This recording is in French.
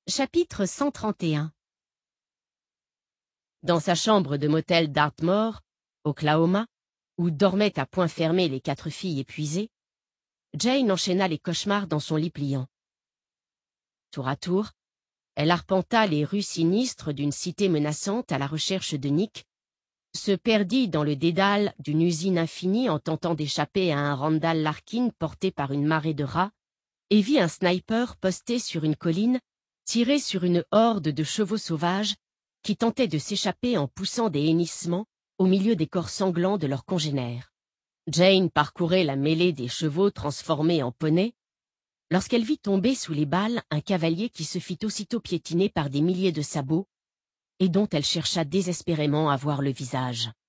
Chapitre 131. Dans sa chambre de motel d'Artmore, Oklahoma, où dormaient à point fermé les 4 filles épuisées, Jane enchaîna les cauchemars dans son lit pliant. Tour à tour, elle arpenta les rues sinistres d'une cité menaçante à la recherche de Nick, se perdit dans le dédale d'une usine infinie en tentant d'échapper à un Randall Larkin porté par une marée de rats, et vit un sniper posté sur une colline, tirer sur une horde de chevaux sauvages qui tentaient de s'échapper en poussant des hennissements au milieu des corps sanglants de leurs congénères. Jane parcourait la mêlée des chevaux transformés en poneys, lorsqu'elle vit tomber sous les balles un cavalier qui se fit aussitôt piétiner par des milliers de sabots, et dont elle chercha désespérément à voir le visage.